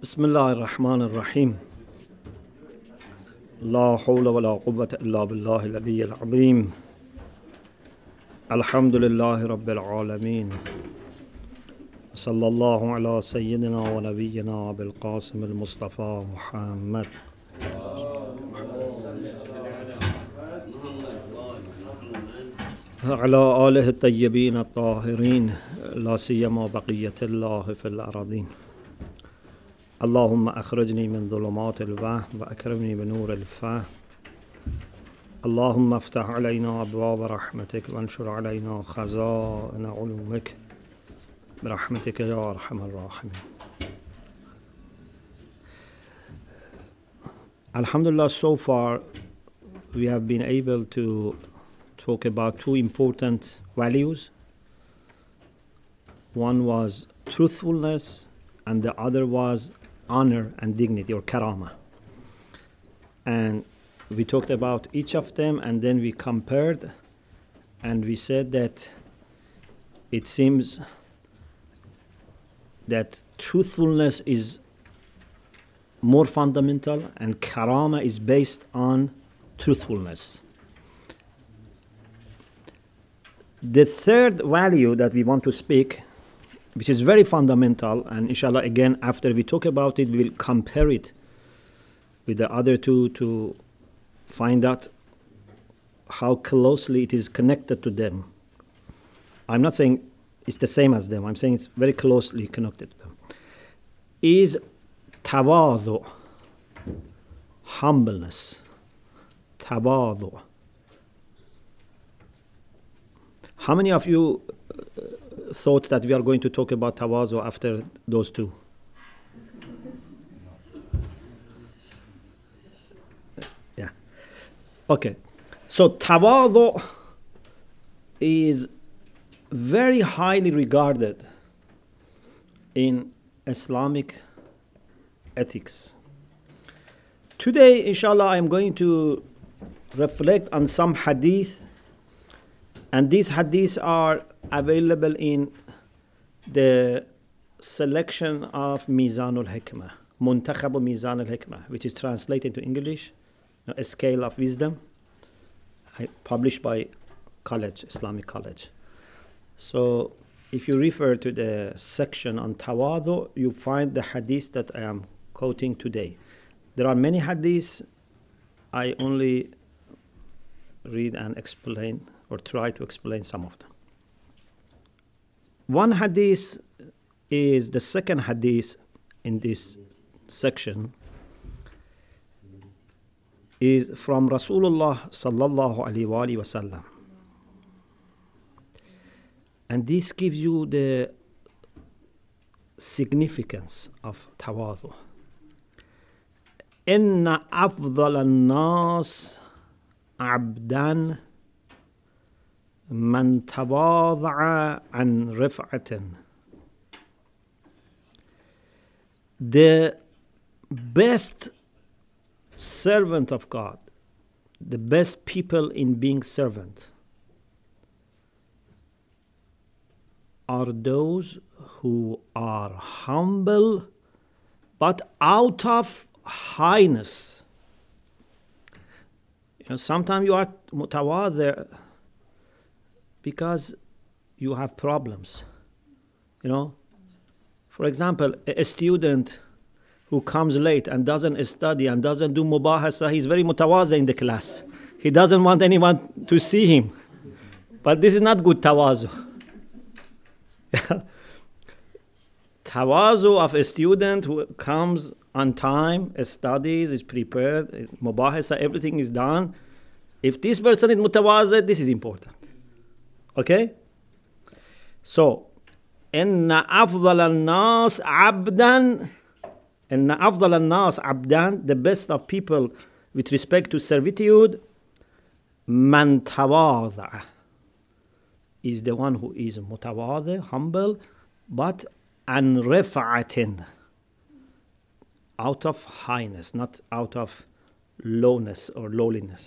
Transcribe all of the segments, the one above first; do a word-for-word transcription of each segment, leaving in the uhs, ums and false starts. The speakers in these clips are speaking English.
بسم الله الرحمن الرحيم. لا حول ولا قوة إلا بالله العلي العظيم. الحمد لله رب العالمين. صلى الله على سيدنا ونبينا أبي القاسم المصطفى محمد على آله الطيبين الطاهرين، لا سيما بقية الله في الأراضين. اللهم أخرجني من ظلمات الوهم وأكرمني بنور الفهم. اللهم افتح علينا أبواب رحمتك وانشر علينا خزائن علومك برحمتك يا أرحم الراحمين. Alhamdulillah, so far we have been able to talk about two important values. One was truthfulness and the other was honor and dignity, or karama. And we talked about each of them, and then we compared, and we said that it seems that truthfulness is more fundamental and karama is based on truthfulness. The third value that we want to speak, which is very fundamental, and inshallah again after we talk about it we'll compare it with the other two to find out how closely it is connected to them. I'm not saying it's the same as them, I'm saying it's very closely connected to them. Is tawadu, humbleness. Tawadu. How many of you uh, thought that we are going to talk about tawazu after those two? Yeah. Okay. So tawazu is very highly regarded in Islamic ethics. Today, inshallah, I'm going to reflect on some hadith, and these hadiths are available in the selection of Mizanul Hikmah, Muntakhab Mizanul Hikmah, which is translated to English, a scale of wisdom, published by college, Islamic college. So if you refer to the section on tawadu, you find the hadith that I am quoting today. There are many hadiths. I only read and explain or try to explain some of them. One hadith is the second hadith in this section, is from Rasulullah sallallahu alaihi wasallam. And this gives you the significance of tawadu. Inna afdal an-nas abdan man tawadha'a an rif'atin. The best servant of God, the best people in being servant, are those who are humble but out of highness. You know, sometimes you are mutawadhi because you have problems. You know, for example, a, a student who comes late and doesn't study and doesn't do mubahasa, he's very mutawadhi in the class. He doesn't want anyone to see him. But this is not good tawazu. Tawazu of a student who comes on time, studies, is prepared, mubahasa, everything is done. If this person is mutawazi, this is important. Okay? So, inna afdal an-nas abdan, inna afdal an-nas abdan, the best of people with respect to servitude, man tawadha, is the one who is mutawadhi, humble, but an rif'atin, out of highness, not out of lowness or lowliness.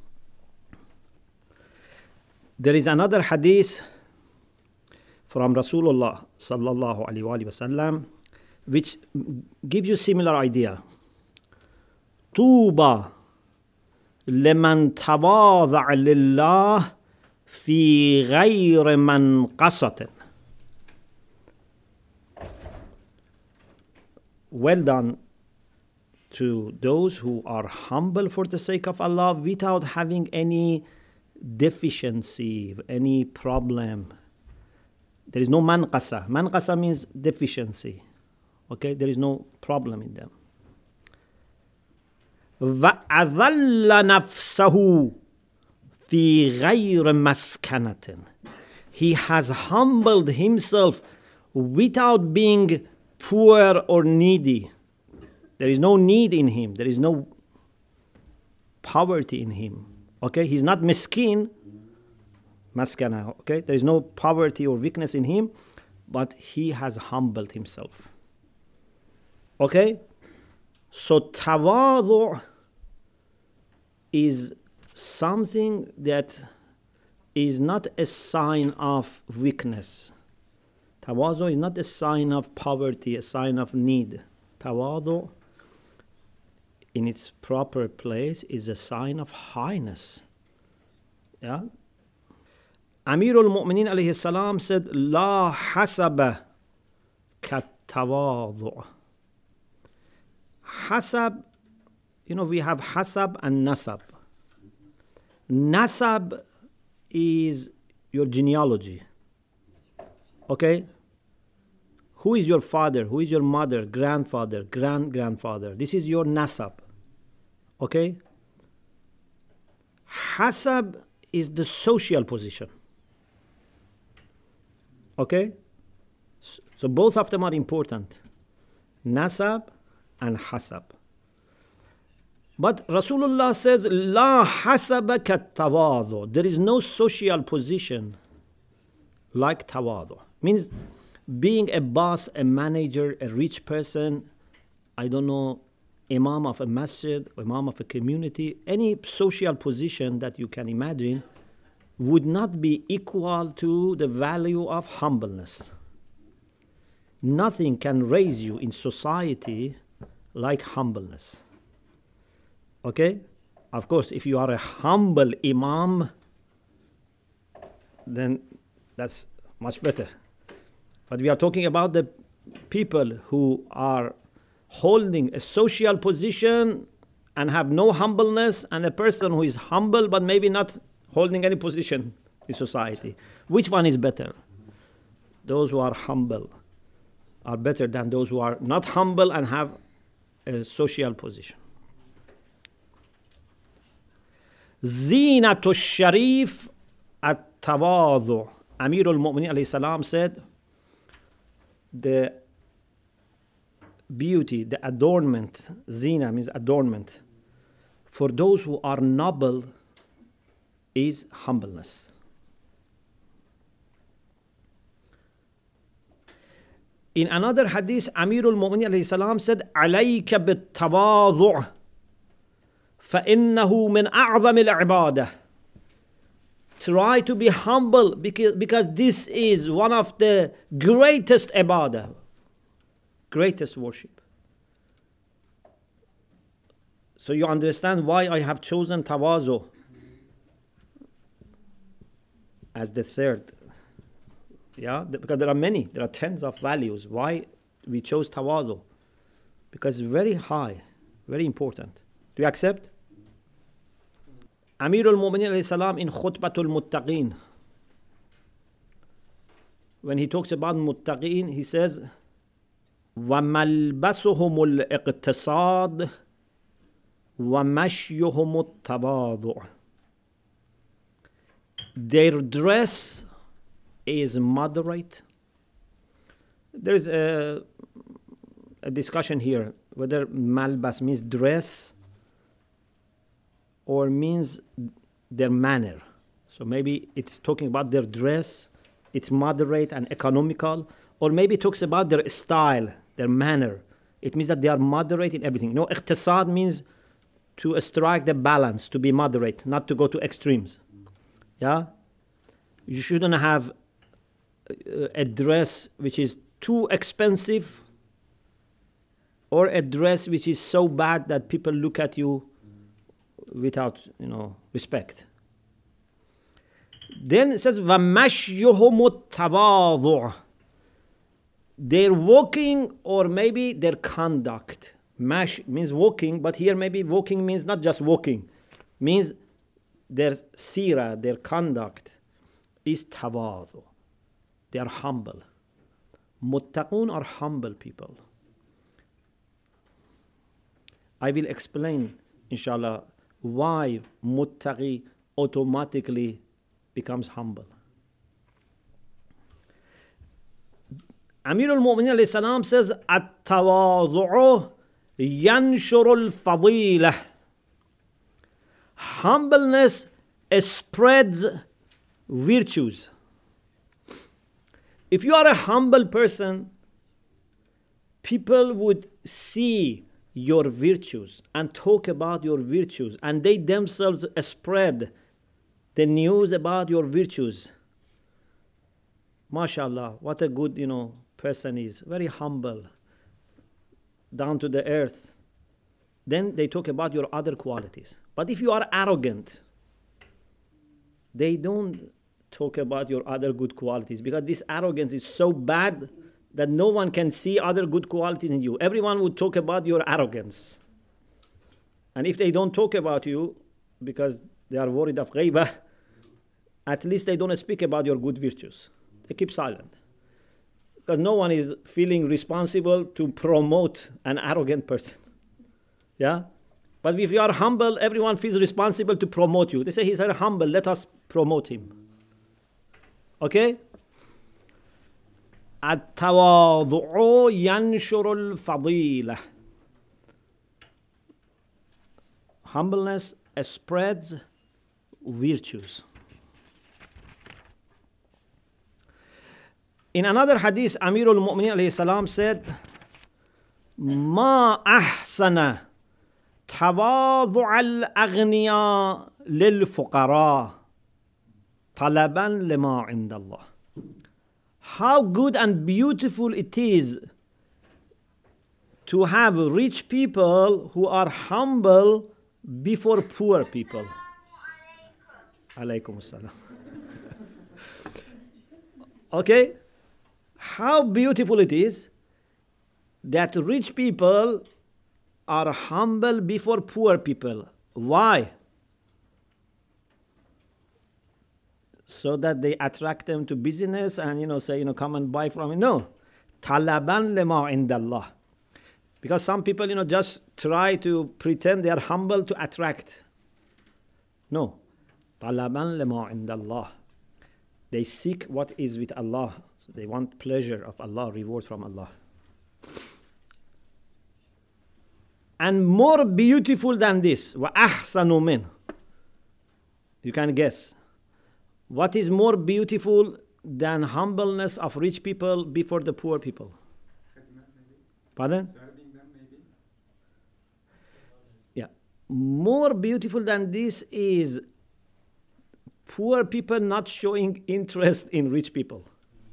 There is another hadith from Rasulullah sallallahu alaihi wasallam which gives you similar idea. طوبى لمن تواضع لله في غير منقصة. Well done to those who are humble for the sake of Allah without having any deficiency, any problem. There is no manqasa. Manqasa means deficiency. Okay, there is no problem in them. وَأَذَلَّ نَفْسَهُ فِي غَيْرِ مَسْكَنَةٍ. He has humbled himself without being poor or needy. There is no need in him. There is no poverty in him. Okay, he's not miskin, maskana. Okay, there is no poverty or weakness in him, but he has humbled himself. Okay, so tawadu is something that is not a sign of weakness. Tawadu is not a sign of poverty, a sign of need. Tawadu, in its proper place, is a sign of highness. Yeah. Amir al-Mu'minin alayhi salam said, La hasaba kat-tawadu. Hasab, you know, we have hasab and nasab. Nasab is your genealogy. Okay? Who is your father? Who is your mother? Grandfather, grand-grandfather. This is your nasab. Okay? Hasab is the social position. Okay? So both of them are important. Nasab and hasab. But Rasulullah says, La hasaba kat tawadu. There is no social position like tawadu. Means being a boss, a manager, a rich person, I don't know, imam of a masjid, imam of a community, any social position that you can imagine would not be equal to the value of humbleness. Nothing can raise you in society like humbleness. Okay? Of course, if you are a humble imam, then that's much better. But we are talking about the people who are holding a social position and have no humbleness, and a person who is humble but maybe not holding any position in society. Which one is better? Those who are humble are better than those who are not humble and have a social position. Zinatul Sharif at-Tawadu. Amir al-Mu'minin alayhi salam said, the beauty, the adornment, zina means adornment, for those who are noble is humbleness. In another hadith, Amir al-Mu'minin alayhi salam said, عَلَيْكَ بِالتَّوَاضُعِ فَإِنَّهُ مِنْ أَعْظَمِ الْعِبَادَةِ. Try to be humble because, because this is one of the greatest ibadah, greatest worship. So you understand why I have chosen tawazu as the third. Yeah, because there are many, there are tens of values. Why we chose tawazu? Because it's very high, very important. Do you accept? Amir al-Mu'minin alayhi salam in Khutbatul Muttaqeen, when he talks about Muttaqeen, he says, وَمَلْبَسُهُمُ الْإِقْتِصَادِ وَمَشْيُهُمُ التَّوَاضُعِ. Their dress is moderate. There is a, a discussion here whether malbas means dress or means their manner. So maybe it's talking about their dress, it's moderate and economical, or maybe it talks about their style, their manner. It means that they are moderate in everything. You know, iqtisad means to strike the balance, to be moderate, not to go to extremes. Yeah? You shouldn't have a dress which is too expensive or a dress which is so bad that people look at you without, you know, respect. Then it says, وَمَشْيُهُمُ التَّوَاضُعُ. Their walking, or maybe their conduct. Mash means walking, but here maybe walking means not just walking. Means their sira, their conduct is tawadu. They are humble. Muttaqun are humble people. I will explain, inshallah, why muttaqi automatically becomes humble. Amir al-Mu'minin alayhi salam says, At-tawadu'u yanshuru al-fadilah. Humbleness spreads virtues. If you are a humble person, people would see your virtues and talk about your virtues, and they themselves spread the news about your virtues. MashaAllah, what a good, you know, person is. Very humble, down to the earth. Then they talk about your other qualities. But if you are arrogant, they don't talk about your other good qualities, because this arrogance is so bad that no one can see other good qualities in you. Everyone would talk about your arrogance. And if they don't talk about you because they are worried of ghaibah, at least they don't speak about your good virtues. They keep silent. Because no one is feeling responsible to promote an arrogant person. Yeah? But if you are humble, everyone feels responsible to promote you. They say, he's very humble, let us promote him. Okay? التواضع ينشر الفضيلة. Humbleness spreads virtues. In another hadith, Amir al-Mu'minin alayhi salam said, ما أحسن تواضع الأغنياء للفقراء طلبا لما عند الله. How good and beautiful it is to have rich people who are humble before poor people. Alaykum assalam. Okay? How beautiful it is that rich people are humble before poor people. Why? So that they attract them to business and, you know, say, you know, come and buy from me. No. Talaban lema indallah. Because some people, you know, just try to pretend they are humble to attract. No. Talaban lema indallah. They seek what is with Allah. So they want pleasure of Allah, reward from Allah. And more beautiful than this, wa ahsanu min. You can guess. What is more beautiful than humbleness of rich people before the poor people? Pardon? Serving them, maybe? Yeah. More beautiful than this is poor people not showing interest in rich people.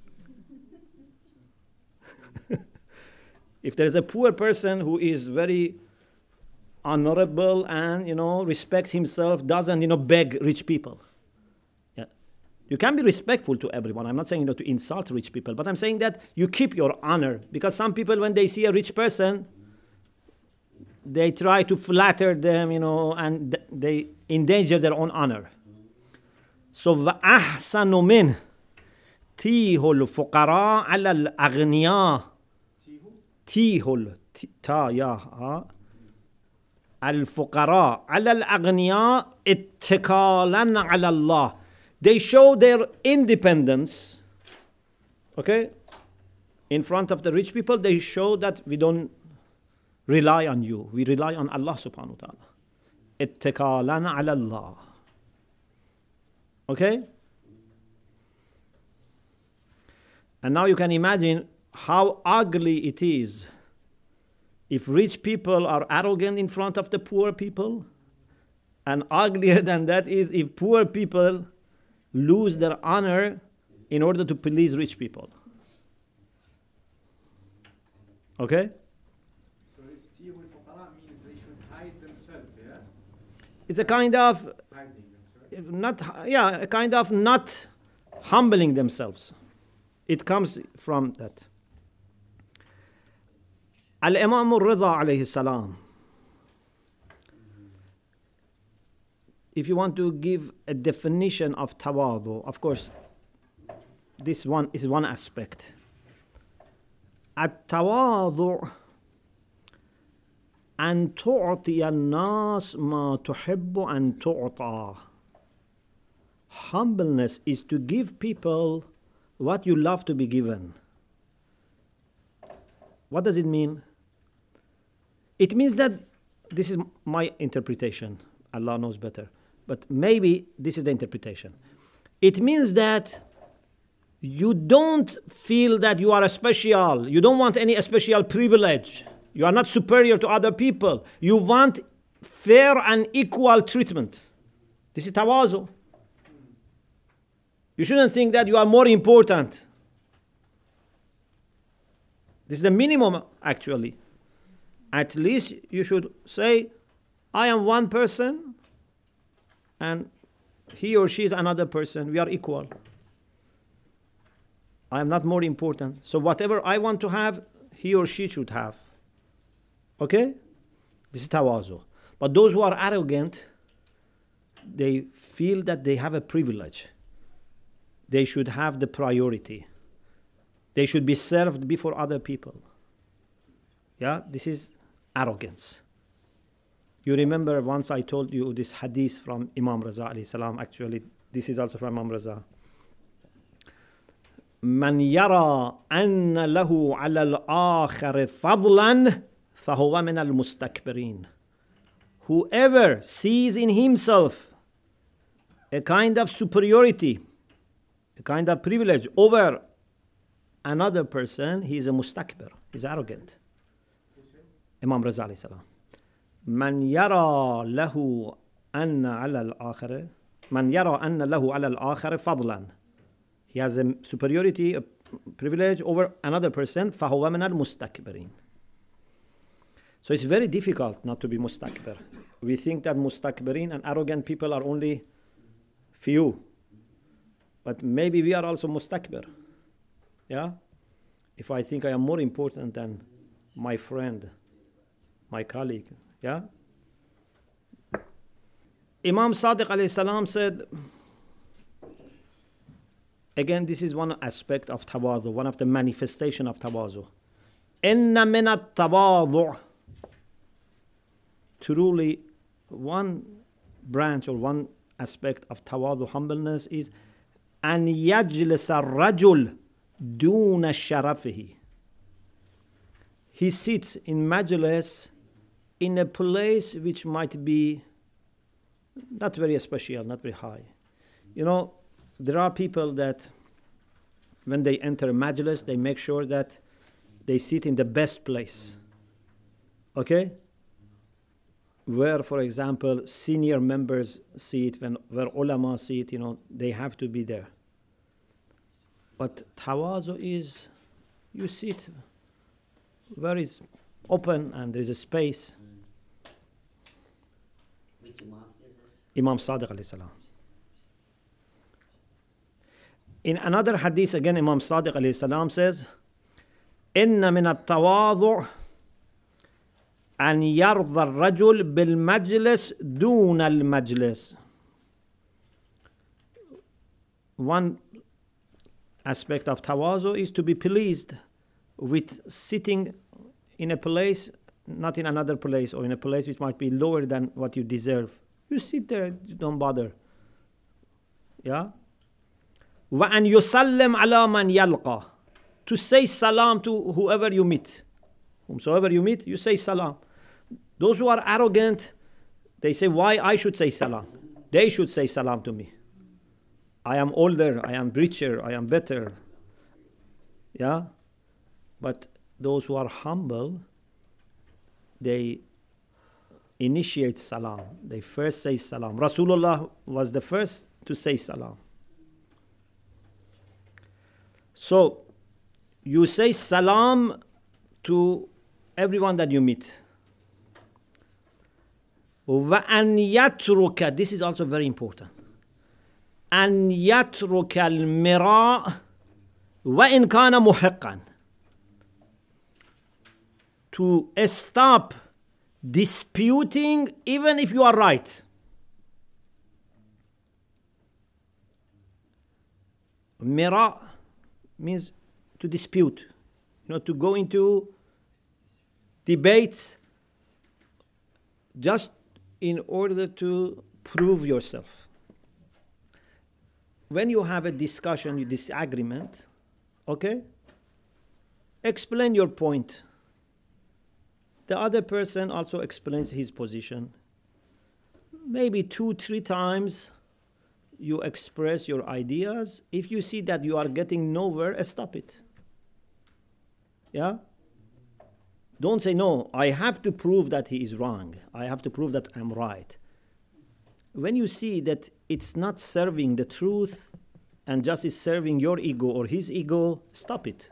If there is a poor person who is very honorable and, you know, respects himself, doesn't, you know, beg rich people. Yeah. You can be respectful to everyone. I'm not saying, you know, to insult rich people, but I'm saying that you keep your honor. Because some people, when they see a rich person, they try to flatter them, you know, and th- they endanger their own honor. So, وَأَحْسَنُ مِنْ تِيهُ الْفُقَرَاءَ عَلَى الْأَغْنِيَاءِ تِيهُ تا يا الْفُقَرَاءَ عَلَى الْأَغْنِيَاءِ اتِّكَالًا عَلَى اللَّهِ. They show their independence, okay? In front of the rich people, they show that we don't rely on you. We rely on Allah subhanahu wa ta'ala. اتِّكَالًا عَلَى اللَّهِ. Okay? And now you can imagine how ugly it is if rich people are arrogant in front of the poor people. And uglier than that is if poor people lose their honor in order to please rich people. Okay? So It's a kind of, not, yeah, a kind of not humbling themselves. It comes from that. Al-Imam al-Rida alayhi salam. If you want to give a definition of tawadu, of course, this one is one aspect. At-tawadu أن تعطي الناس ما تحب أن تعطى. Humbleness is to give people what you love to be given. What does it mean? It means that, this is my interpretation, Allah knows better, but maybe this is the interpretation. It means that you don't feel that you are a special, you don't want any special privilege. You are not superior to other people. You want fair and equal treatment. This is tawazu. You shouldn't think that you are more important. This is the minimum, actually. At least you should say, I am one person, and he or she is another person. We are equal. I am not more important. So whatever I want to have, he or she should have. Okay? This is tawazu. But those who are arrogant, they feel that they have a privilege. They should have the priority. They should be served before other people. Yeah? This is arrogance. You remember once I told you this hadith from Imam Raza alayhi salam. Actually, this is also from Imam Raza. من يرى أن له على الآخر فضلاً فهو من المستكبرين. Whoever sees in himself a kind of superiority, a kind of privilege over another person, he is a mustakbir, he is arrogant. Imam Raza alayhi salam. من يرى له أن على الآخر من يرى أن له على الآخر فضلاً. He has a superiority, a privilege over another person. فهو من المستكبرين. So it's very difficult not to be mustakbir. We think that mustakbirin and arrogant people are only few. But maybe we are also mustakbir. Yeah? If I think I am more important than my friend, my colleague. Yeah? Imam Sadiq alayhi salam said, again, this is one aspect of tawadhu, one of the manifestation of tawadhu. Inna min at-tawadhu. Truly, one branch or one aspect of tawadhu, humbleness, is an yajlis ar-rajul duna sharafihi. He sits in majlis in a place which might be not very special, not very high. You know, there are people that when they enter a majlis, they make sure that they sit in the best place. Okay? Where, for example, senior members sit, when, where ulama sit, you know, they have to be there. But tawazu is, you sit where it's open and there's a space. Which Imam is this? Imam Sadiq alayhi salam. In another hadith, again, Imam Sadiq alayhi salam says, إن من التواضع أن يرضى الرجل بالمجلس دون المجلس. One aspect of tawazu is to be pleased with sitting in a place, not in another place, or in a place which might be lower than what you deserve. You sit there, you don't bother. Yeah? وأن يسلم على من يلقى. To say salam to whoever you meet. Whomsoever you meet, you say salam. Those who are arrogant, they say, why I should say salam? They should say salam to me. I am older, I am richer, I am better. Yeah? But those who are humble, they initiate salam. They first say salam. Rasulullah was the first to say salam. So, you say salam to everyone that you meet. وأن يترك, this is also very important. أن يترك المراء وإن كان محقا. To stop disputing even if you are right. Mira means to dispute, you know, to go into debates just in order to prove yourself. When you have a discussion, a disagreement, okay, explain your point. The other person also explains his position. Maybe two, three times you express your ideas. If you see that you are getting nowhere, stop it. Yeah? Don't say, no, I have to prove that he is wrong. I have to prove that I'm right. When you see that it's not serving the truth and just is serving your ego or his ego, stop it.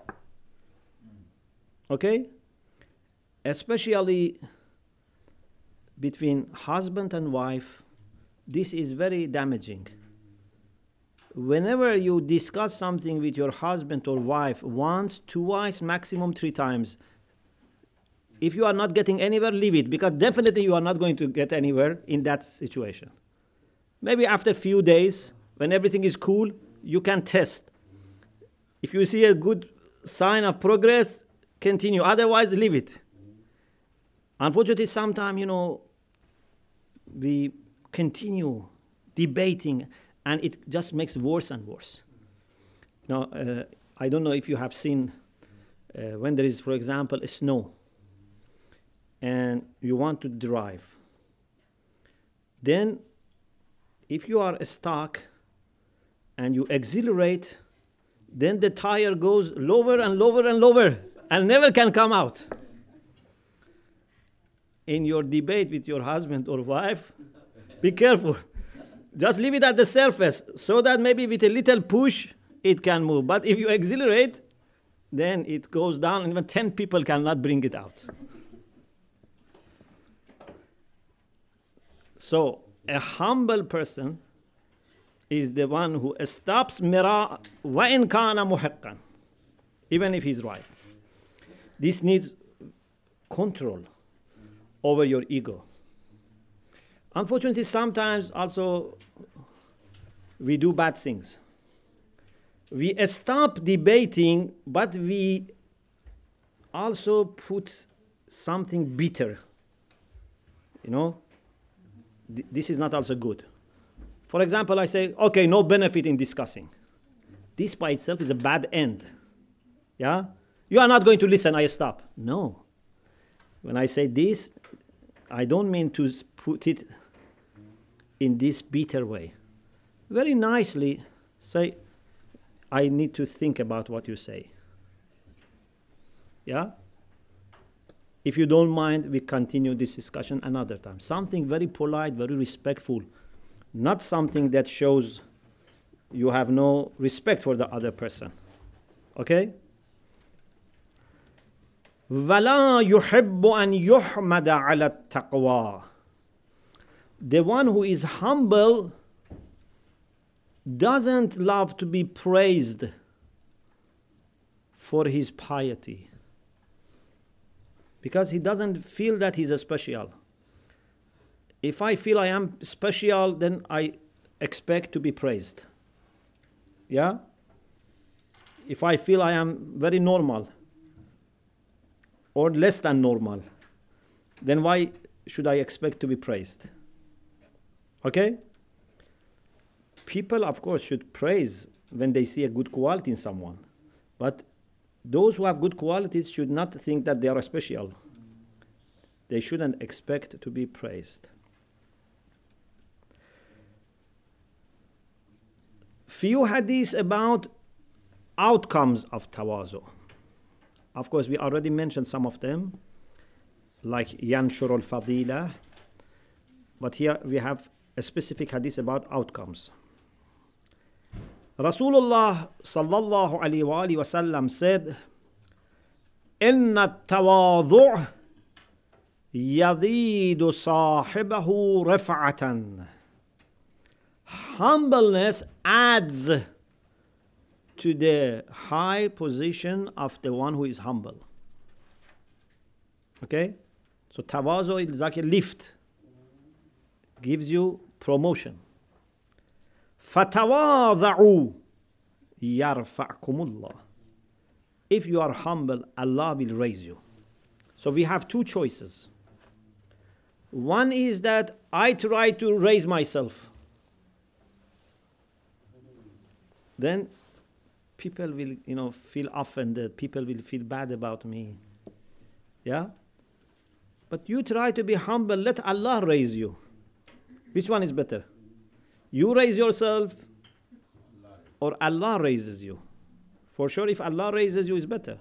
Okay? Especially between husband and wife, this is very damaging. Whenever you discuss something with your husband or wife once, twice, maximum three times, if you are not getting anywhere, leave it, because definitely you are not going to get anywhere in that situation. Maybe after a few days, when everything is cool, you can test. If you see a good sign of progress, continue. Otherwise, leave it. Unfortunately, sometimes, you know, we continue debating, and it just makes worse and worse. Now, uh, I don't know if you have seen uh, when there is, for example, a snow, and you want to drive. Then, if you are stuck and you accelerate, then the tire goes lower and lower and lower and never can come out. In your debate with your husband or wife, be careful. Just leave it at the surface so that maybe with a little push it can move. But if you accelerate, then it goes down and even ten people cannot bring it out. So a humble person is the one who stops mira وَإِنْ كَانَ مُحِقًّا, even if he's right. This needs control over your ego. Unfortunately, sometimes also we do bad things. We stop debating, but we also put something bitter. You know, Th- this is not also good. For example, I say, okay, no benefit in discussing. This by itself is a bad end. Yeah? You are not going to listen, I stop. No. When I say this, I don't mean to put it in this bitter way. Very nicely say, I need to think about what you say. Yeah? If you don't mind, we continue this discussion another time. Something very polite, very respectful, not something that shows you have no respect for the other person. Okay? وَلَا يُحِبُّ أَن يُحْمَدَ عَلَى التَّقْوَى. The one who is humble doesn't love to be praised for his piety, because he doesn't feel that he's a special. If I feel I am special, then I expect to be praised. Yeah? If I feel I am very normal or less than normal, then why should I expect to be praised? Okay? People, of course, should praise when they see a good quality in someone. But those who have good qualities should not think that they are special. They shouldn't expect to be praised. Few hadiths about outcomes of tawazu. Of course, we already mentioned some of them, like yanshur al-fadila. But here we have a specific hadith about outcomes. Rasulullah sallallahu alayhi wa alihi wa sallam said, إِنَّ التَّوَاضُعَ يَذِيدُ صَاحِبَهُ رَفْعَةً. Humbleness adds to the high position of the one who is humble. Okay? So tawazu is like a lift. Gives you promotion. فَتَوَاضَعُوا يَرْفَعْكُمُ اللَّهُ. If you are humble, Allah will raise you. So we have two choices. One is that I try to raise myself. Then people will, you know, feel offended. People will feel bad about me. Yeah? But you try to be humble. Let Allah raise you. Which one is better? You raise yourself or Allah raises you? For sure, if Allah raises you, it's better.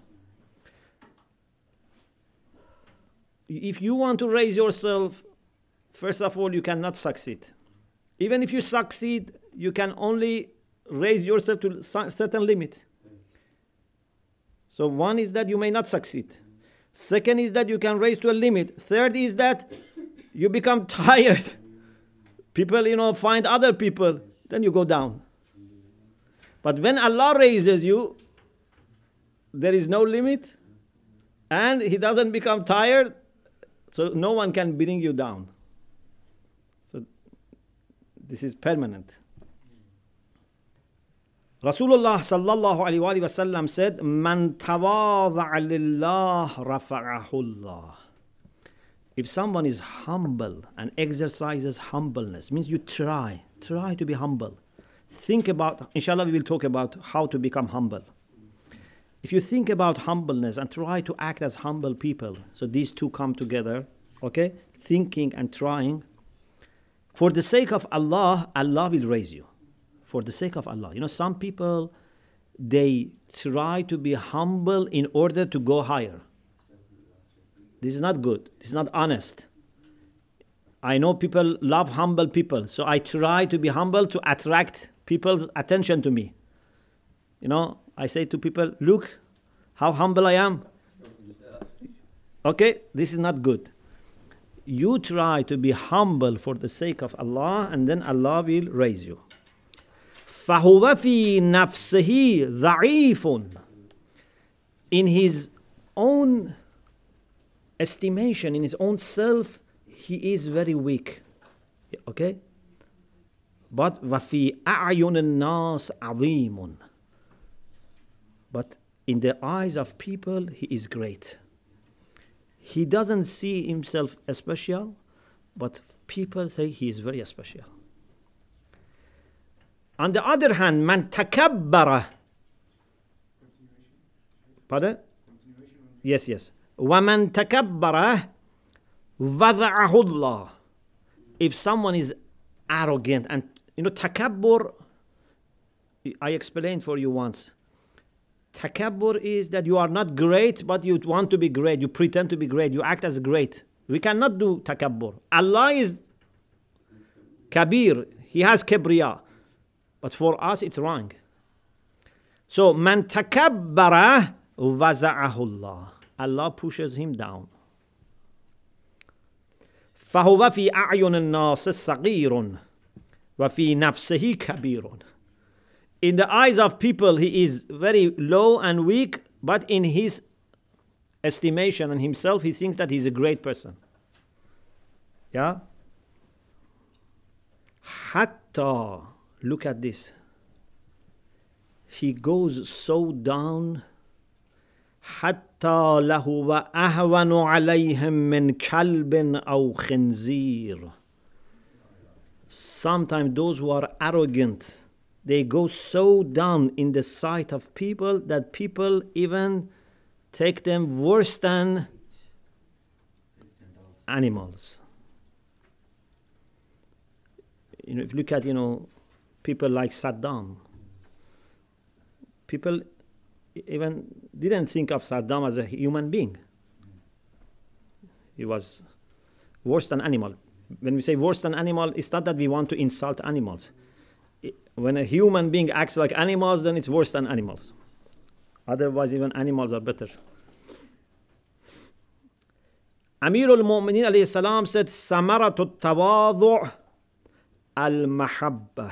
If you want to raise yourself, first of all, you cannot succeed. Even if you succeed, you can only raise yourself to a certain limit. So one is that you may not succeed. Second is that you can raise to a limit. Third is that you become tired. People, you know, find other people, then you go down. But when Allah raises you, there is no limit, and He doesn't become tired, so no one can bring you down. So this is permanent. Rasulullah sallallahu alaihi wasallam said, "Man tawadha'a lillah rafa'ahu Allah." If someone is humble and exercises humbleness, means you try, try to be humble. Think about, inshallah we will talk about how to become humble. If you think about humbleness and try to act as humble people, so these two come together, okay? Thinking and trying. For the sake of Allah, Allah will raise you. For the sake of Allah. You know, some people, they try to be humble in order to go higher. This is not good. This is not honest. I know people love humble people, so I try to be humble to attract people's attention to me. You know, I say to people, look how humble I am. Okay, this is not good. You try to be humble for the sake of Allah, and then Allah will raise you. فَهُوَ فِي نَفْسِهِ ضَعِيفٌ. In his own estimation, in his own self, he is very weak. Okay? But وَفِي أَعْيُنِ النَّاسِ عَظِيمٌ. But in the eyes of people, he is great. He doesn't see himself as special, but people say he is very special. On the other hand, man takabbara. Pardon? Yes, yes. وَمَنْ تَكَبَّرَ وَضَعَهُ اللَّهُ. If someone is arrogant, and you know, takabbur, I explained for you once. Takabbur is that you are not great, but you want to be great. You pretend to be great. You act as great. We cannot do takabbur. Allah is kabir. He has kibriya. But for us, it's wrong. So, man takabbara waza'ahu Allah. Allah pushes him down. فَهُوَ فِي أَعْيُنِ النَّاسِ صَغِيرٌ وَفِي نَفْسِهِ كَبِيرٌ. In the eyes of people, he is very low and weak, but in his estimation and himself, he thinks that he's a great person. Yeah? Hatta, look at this. He goes so down. حتى لهو أهون عليهم من كلب أو خنزير. Sometimes those who are arrogant, they go so down in the sight of people that people even take them worse than animals. You know, if you look at, you know, people like Saddam, people even didn't think of Saddam as a human being. He was worse than animal. When we say worse than animal, it's not that we want to insult animals. When a human being acts like animals, then it's worse than animals. Otherwise, even animals are better. Amir al-Mu'mineen alayhi salam said, Samaratut tawadu' al-mahabba.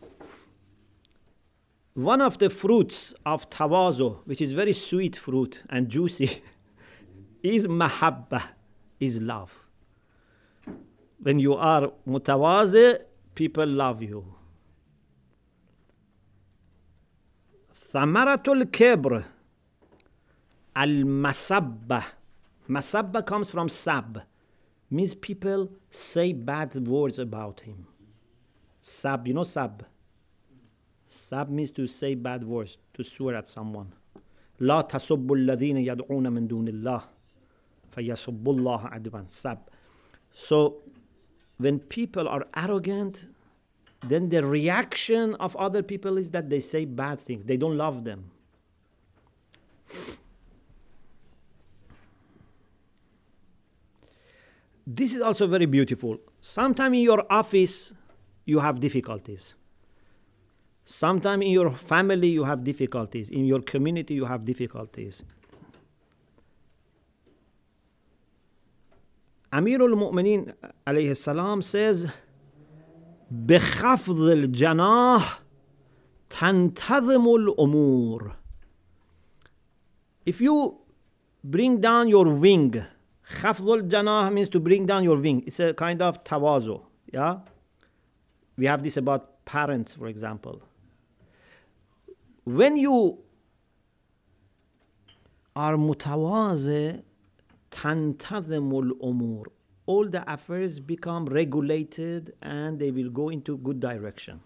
One of the fruits of tawazu, which is very sweet fruit and juicy, is mahabba, is love. When you are mutawazi, people love you. Thamaratul kibr, al-masabba. Masabba comes from sab, means people say bad words about him. Sab, you know sab? Sab means to say bad words, to swear at someone. لا تسبوا الذين يدعون من دون الله فيسبوا الله عدوا. Sab. So when people are arrogant, then the reaction of other people is that they say bad things. They don't love them. This is also very beautiful. Sometimes in your office, you have difficulties. Sometimes in your family, you have difficulties. In your community, you have difficulties. Amir al-Mu'mineen alayhi salam says, بِخَفْضِ الْجَنَاحِ تَنْتَظِمُ الْأُمُورِ. If you bring down your wing, khafdul janah means to bring down your wing. It's a kind of tawazu. Yeah? We have this about parents, for example. When you are mutawazi, tantazimul umur, all the affairs become regulated and they will go into good direction.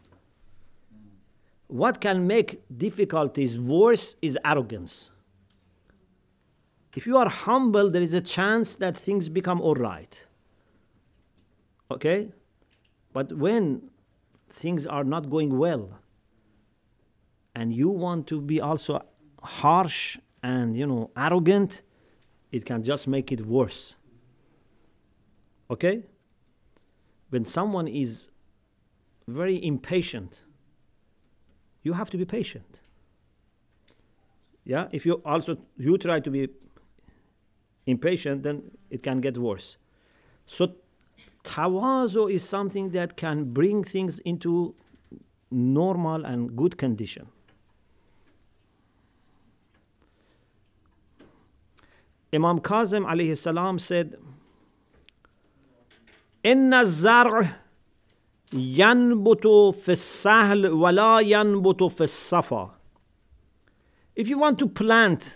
What can make difficulties worse is arrogance. If you are humble, there is a chance that things become all right. Okay? But when things are not going well, and you want to be also harsh and, you know, arrogant, it can just make it worse. Okay? When someone is very impatient, you have to be patient. Yeah? If you also, you try to be impatient, then it can get worse. So tawazu is something that can bring things into normal and good condition. Imam Kazim alayhi salam said, Inna zar' yanbutu fi sahl wa la yanbutu fi safa. If you want to plant,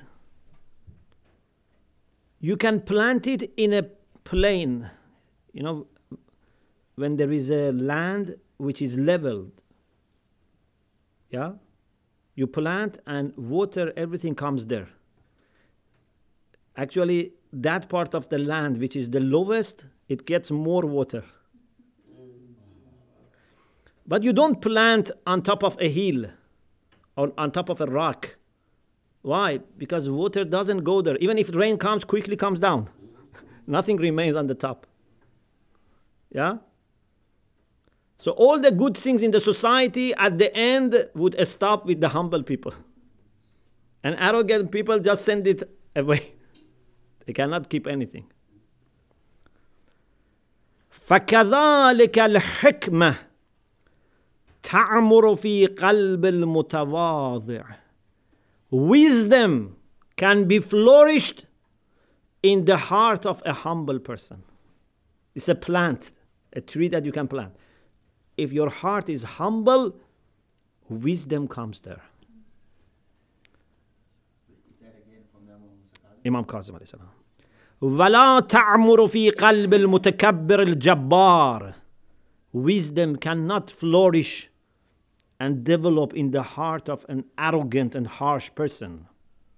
you can plant it in a plain. You know, when there is a land which is leveled, yeah, you plant and water, everything comes there. Actually, that part of the land which is the lowest, it gets more water. But you don't plant on top of a hill or on top of a rock. Why? Because water doesn't go there. Even if rain comes, quickly comes down. Nothing remains on the top. Yeah? So all the good things in the society at the end would stop with the humble people. And arrogant people just send it away. They cannot keep anything. فَكَذَلِكَ الْحِكْمَةِ تَعْمُرُ فِي قَلْبِ الْمُتَوَاضِعِ. Wisdom can be flourished in the heart of a humble person. It's a plant, a tree that you can plant. If your heart is humble, wisdom comes there. Imam Kazim alayhi salam. وَلَا تَعْمُرُ فِي قَلْبِ الْمُتَكَبِّرِ الْجَبَّارِ. Wisdom cannot flourish and develop in the heart of an arrogant and harsh person.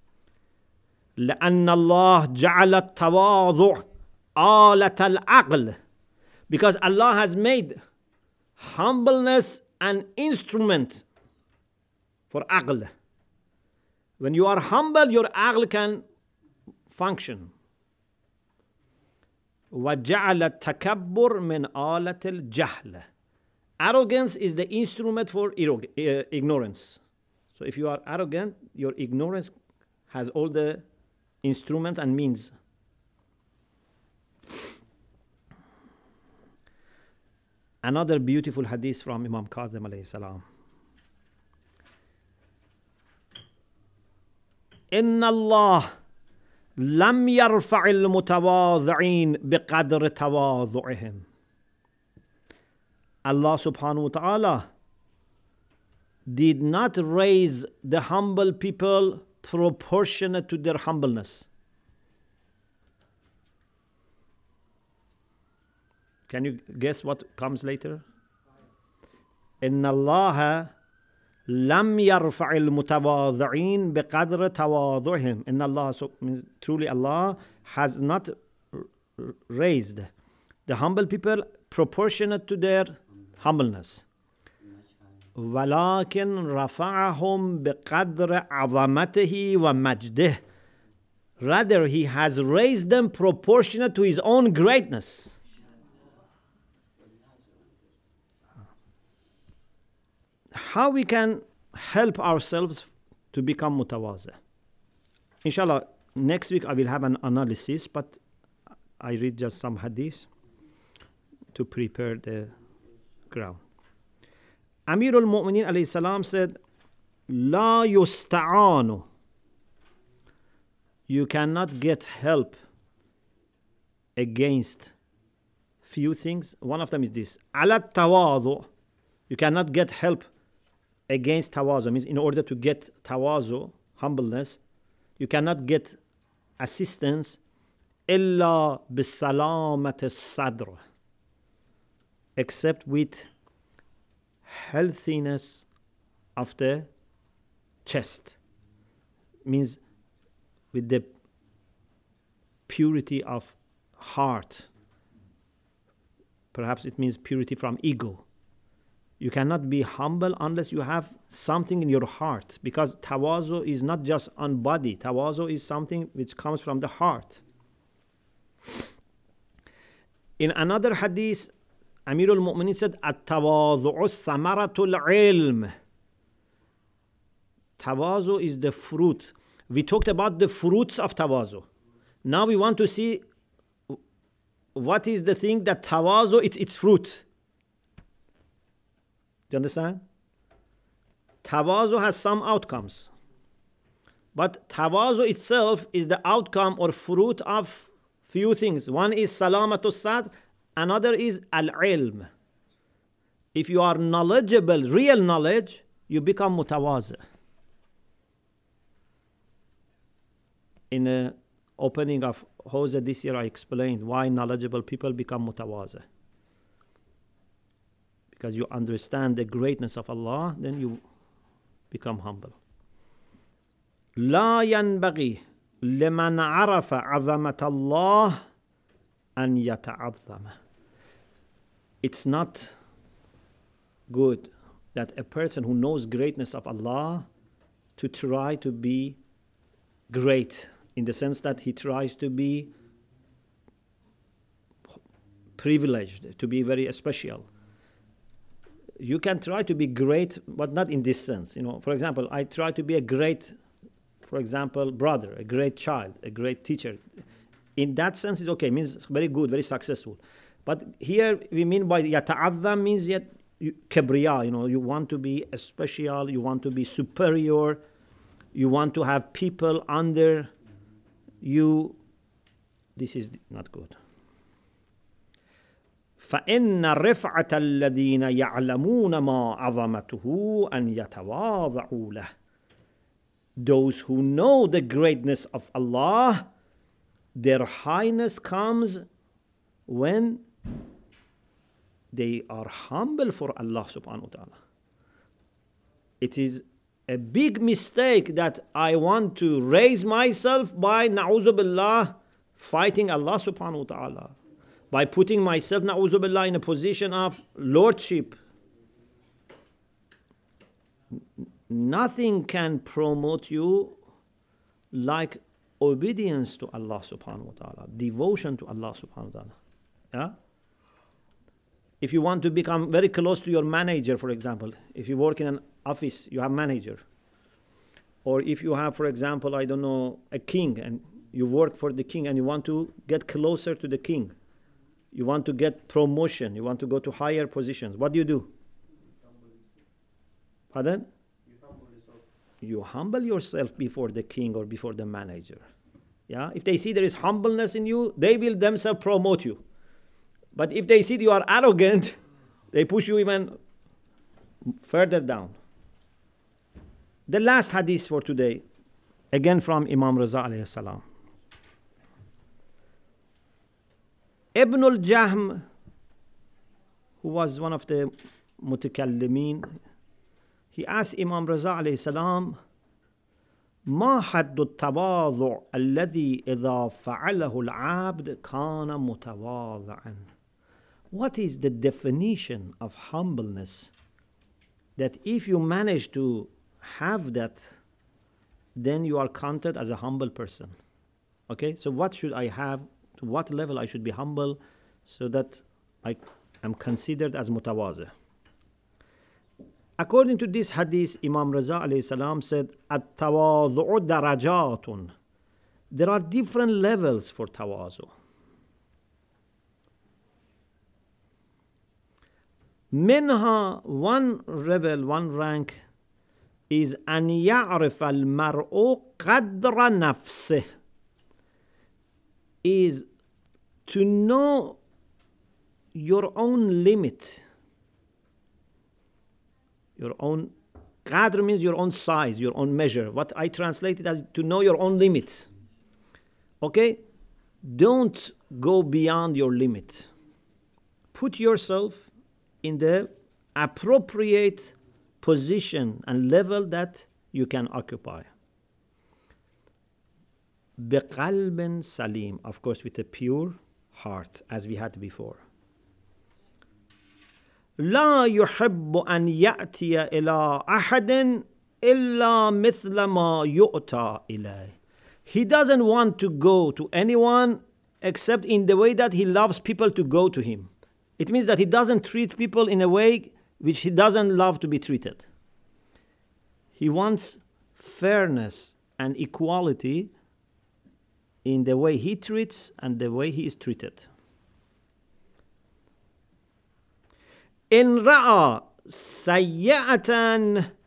لأن الله جعل التواضع آلة العقل. Because Allah has made humbleness an instrument for aql. When you are humble, your aql can function. وَجَعَلَ التَّكَبُّرْ مِنْ آلَةِ الْجَهْلِ. Arrogance is the instrument for ignorance. So if you are arrogant, your ignorance has all the instrument and means. Another beautiful hadith from Imam Kadhim alayhi salam. إن الله لم يرفع المتواضعين بقدر تواضعهم. Allah subhanahu wa ta'ala did not raise the humble people proportionate to their humbleness. Can you guess what comes later? إن الله لم يرفع المتواضعين بقدر تواضعهم. إن Allah, so means truly Allah has not raised the humble people proportionate to their humbleness. ولكن رفعهم بقدر عظمته ومجده. Rather, He has raised them proportionate to His own greatness. How we can help ourselves to become mutawazi? Inshallah, next week I will have an analysis, but I read just some hadith to prepare the ground. Amir al-Mu'mineen alayhi salam said, La yusta'anu. You cannot get help against few things. One of them is this. Ala tawadu. You cannot get help against tawazu. Means in order to get tawazu, humbleness, you cannot get assistance illa bisalamat as-sadr, except with healthiness of the chest. Means with the purity of heart. Perhaps it means purity from ego. You cannot be humble unless you have something in your heart, because tawazu is not just on body. Tawazu is something which comes from the heart. In another hadith, Amir al-Mu'mineen said, At-tawazu'u samaratul ilm. Tawazu is the fruit. We talked about the fruits of tawazu. Now we want to see what is the thing that tawazu, it's its fruit. Do you understand? Tawazu has some outcomes. But tawazu itself is the outcome or fruit of few things. One is salamatus sad, another is al-ilm. If you are knowledgeable, real knowledge, you become mutawazi. In the opening of Hawza this year, I explained why knowledgeable people become mutawazi. Because you understand the greatness of Allah, then you become humble. لا ينبغي لمن عرف عظمة الله أن يتعظم. It's not good that a person who knows greatness of Allah to try to be great, in the sense that he tries to be privileged, to be very special. You can try to be great, but not in this sense. You know, for example, I try to be a great, for example, brother, a great child, a great teacher. In that sense, it's okay. It means very good, very successful. But here we mean by yata'azzam means yet you, kibriya. You know, you want to be special. You want to be superior. You want to have people under you. This is not good. فإن رفعة الذين يعلمون ما عظمته أن يتواضعوا له. Those who know the greatness of Allah, their highness comes when they are humble for Allah subhanahu wa ta'ala. It is a big mistake that I want to raise myself by na'uzu billah fighting Allah subhanahu wa ta'ala, by putting myself na'uzu billah in a position of lordship. Nothing can promote you like obedience to Allah subhanahu wa ta'ala, devotion to Allah subhanahu wa ta'ala. Yeah? If you want to become very close to your manager, for example, if you work in an office, you have manager. Or if you have, for example, I don't know, a king, and you work for the king and you want to get closer to the king, You want to get promotion. You want to go to higher positions. What do you do? Pardon? You humble yourself. You humble yourself before the king or before the manager. Yeah? If they see there is humbleness in you, they will themselves promote you. But if they see you are arrogant, they push you even further down. The last hadith for today, again from Imam Raza alayhi salam. Ibn al-Jahm, who was one of the mutakallimin, he asked Imam Raza alayhi salam, ما حد التواضع الذي إذا فعله العبد كان متواضعا. What is the definition of humbleness that if you manage to have that, then you are counted as a humble person? Okay, so what should I have? To what level I should be humble so that I am considered as mutawazi? According to this hadith, Imam Raza alayhi salam said, At-tawadhu'u darajatun. There are different levels for tawazu. Minha, one level, one rank is an ya'rif al-mar'u qadra nafsih, is to know your own limit. Your own qadr means your own size, your own measure. What I translated as to know your own limit. Okay? Don't go beyond your limit. Put yourself in the appropriate position and level that you can occupy. بِقَلْبٍ salim, of course with a pure heart, as we had before. لا يحب أن يأتي إلى أحد إلا مثل ما يؤتى إليه. He doesn't want to go to anyone except in the way that he loves people to go to him. It means that he doesn't treat people in a way which he doesn't love to be treated. He wants fairness and equality in the way he treats and the way he is treated. إن رأى سيئة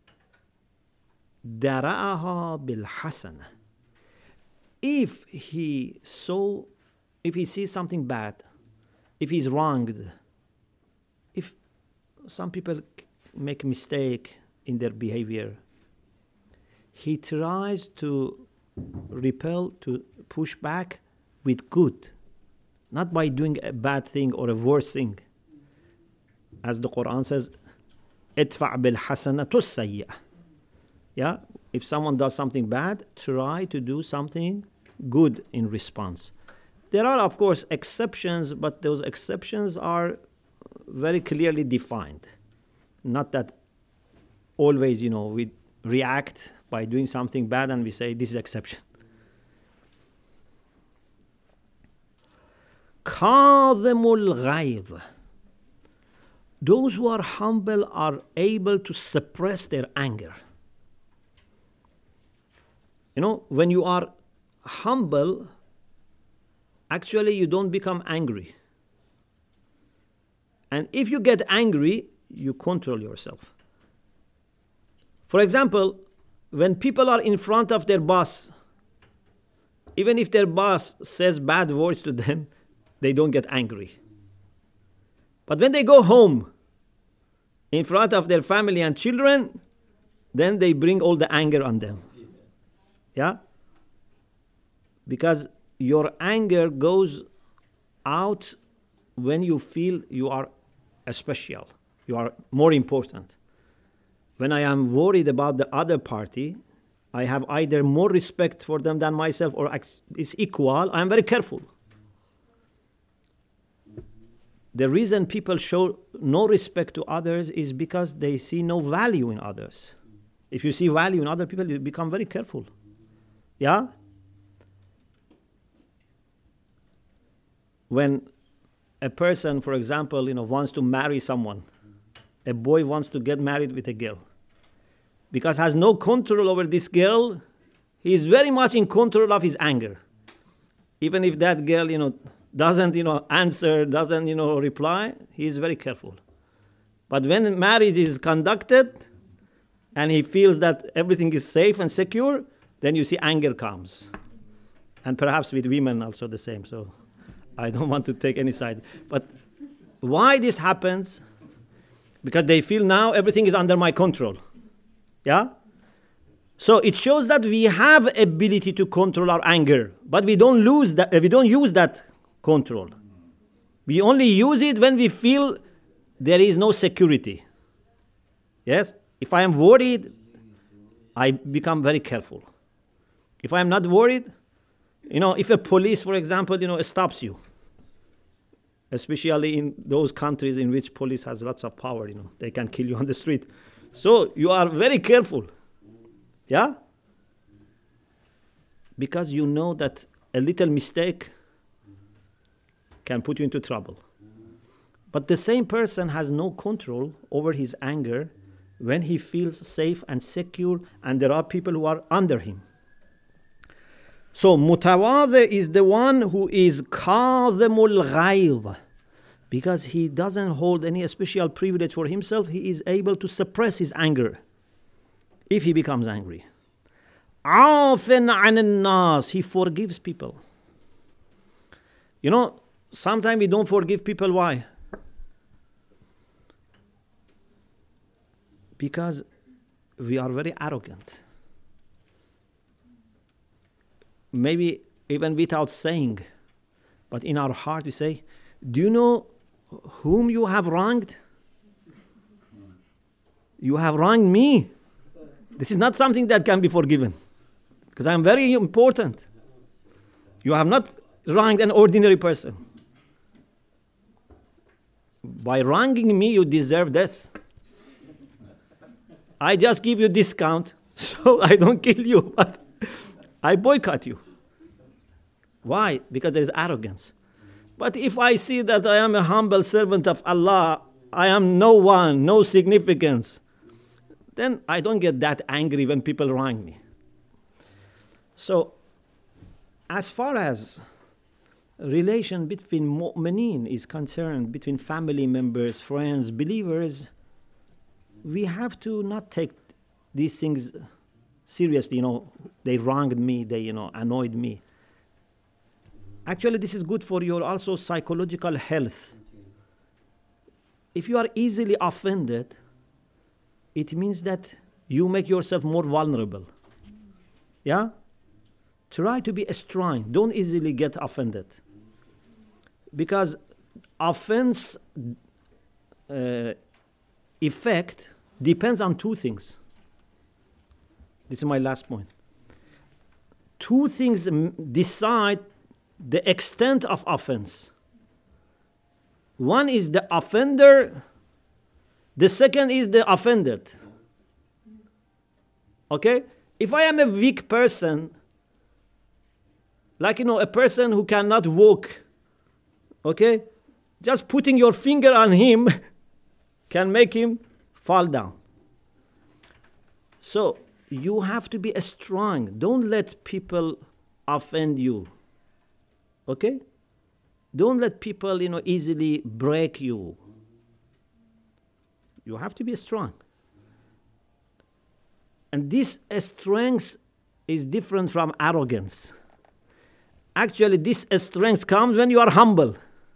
درأها بالحسنة. If he saw, if he sees something bad, if he's wronged, if some people make mistake in their behavior, he tries to repel, to push back with good, not by doing a bad thing or a worse thing. As the Quran says, "Idfa' bil hasanatu sayyi'ah." Yeah, if someone does something bad, try to do something good in response. There are, of course, exceptions, but those exceptions are very clearly defined. Not that always, you know, we react by doing something bad and we say this is exception. Kadhimul ghayz. Those who are humble are able to suppress their anger. You know, when you are humble, actually you don't become angry. And if you get angry, you control yourself. For example, when people are in front of their boss, even if their boss says bad words to them, they don't get angry. But when they go home, in front of their family and children, then they bring all the anger on them. Yeah? Because your anger goes out when you feel you are special, you are more important. When I am worried about the other party, I have either more respect for them than myself or it's equal, I am very careful. The reason people show no respect to others is because they see no value in others. If you see value in other people, you become very careful. Yeah? When a person, for example, you know, wants to marry someone, a boy wants to get married with a girl, because has no control over this girl, he is very much in control of his anger. Even if that girl, you know, doesn't, you know, answer, doesn't, you know, reply, he is very careful. But when marriage is conducted and he feels that everything is safe and secure, then you see anger comes. And perhaps with women also the same. So I don't want to take any side. But why this happens? Because they feel now everything is under my control. Yeah? So it shows that we have ability to control our anger, but we don't lose that, we don't use that control. We only use it when we feel there is no security. Yes? If I am worried, I become very careful. If I am not worried, you know, if a police, for example, you know, stops you, especially in those countries in which police has lots of power, you know, they can kill you on the street. So you are very careful. Yeah? Because you know that a little mistake can put you into trouble. But the same person has no control over his anger when he feels safe and secure and there are people who are under him. So mutawadhi is the one who is kadhimul ghayz, because he doesn't hold any special privilege for himself. He is able to suppress his anger if he becomes angry. Afin anin nas, he forgives people. You know, sometimes we don't forgive people. Why? Because we are very arrogant. Maybe even without saying, but in our heart we say, do you know whom you have wronged? You have wronged me. This is not something that can be forgiven, because I am very important. You have not wronged an ordinary person. By wronging me, you deserve death. I just give you discount, so I don't kill you, but I boycott you. Why? Because there is arrogance. But if I see that I am a humble servant of Allah, I am no one, no significance, then I don't get that angry when people wrong me. So, as far as relation between mu'mineen is concerned, between family members, friends, believers, we have to not take these things seriously. You know, they wronged me, they, you know, annoyed me. Actually, this is good for your also psychological health. If you are easily offended, it means that you make yourself more vulnerable. Yeah? Try to be strong. Don't easily get offended. Because offense uh, effect depends on two things. This is my last point. Two things m- decide the extent of offense. One is the offender, the second is the offended. Okay? If I am a weak person, like, you know, a person who cannot walk, okay, just putting your finger on him can make him fall down. So you have to be strong. Don't let people offend you. Okay? Don't let people, you know, easily break you. You have to be strong. And this strength is different from arrogance. Actually, this strength comes when you are humble.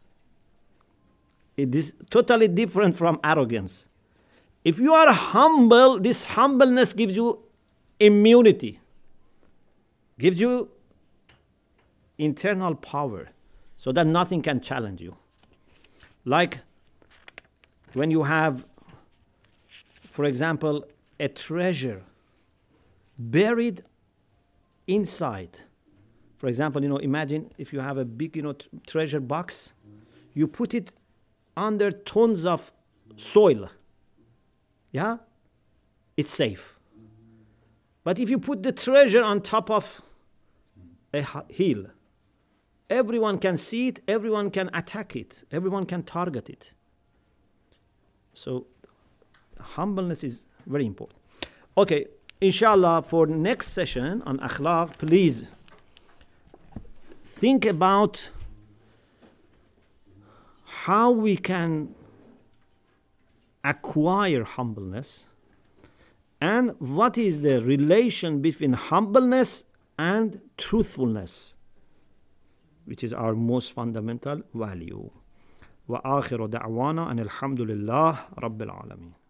It is totally different from arrogance. If you are humble, this humbleness gives you immunity, gives you internal power, so that nothing can challenge you. Like when you have, for example, a treasure buried inside. For example, you know, imagine if you have a big, you know, t- treasure box, you put it under tons of soil. Yeah? It's safe. But if you put the treasure on top of a hill, everyone can see it, everyone can attack it, everyone can target it. So humbleness is very important. Okay, inshallah, for next session on akhlaq, please think about how we can acquire humbleness, and what is the relation between humbleness and truthfulness, which is our most fundamental value. وآخر دعوانا أن الحمد لله رب العالمين.